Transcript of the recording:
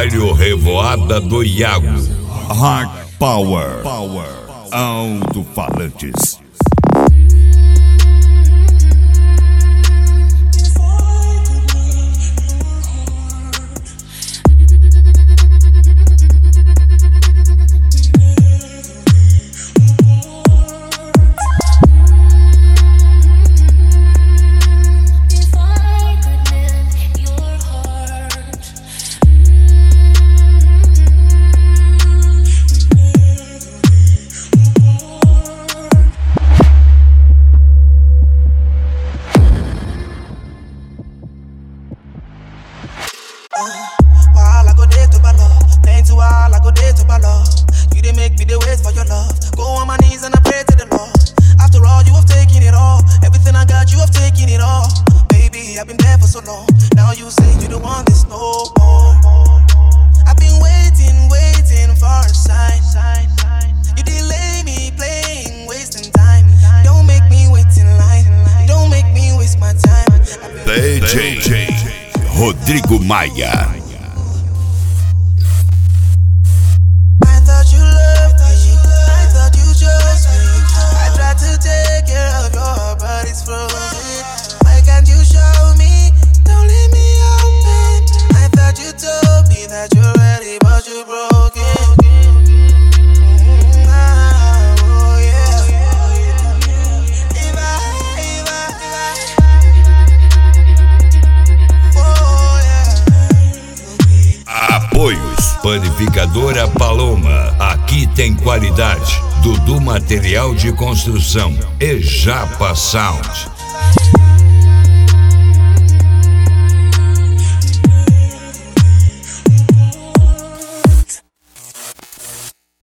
Trabalho Revoada do Iago. Hard Power. Alto-falantes. While I go there to my love, playing to while I go there to my love. You didn't make me the wait for your love. Go on my knees and I pray to the Lord. After all, you have taken it all. Everything I got, you have taken it all. Baby, I've been there for so long. Now you say you don't want this no more. I've been waiting for a sign. You delay me playing, wasting time. Don't make me wait in line. Don't make me waste my time. DJ Rodrigo Maia. I thought you loved me, I thought you chose me. I tried to take care of your heart, but it's frozen. Why can't you show me? Don't leave me open. I thought you told me that you're ready, but you're broken. Oh yeah. Apoios Panificadora Paloma. Aqui tem qualidade. Dudu Material de Construção e Japa Sound.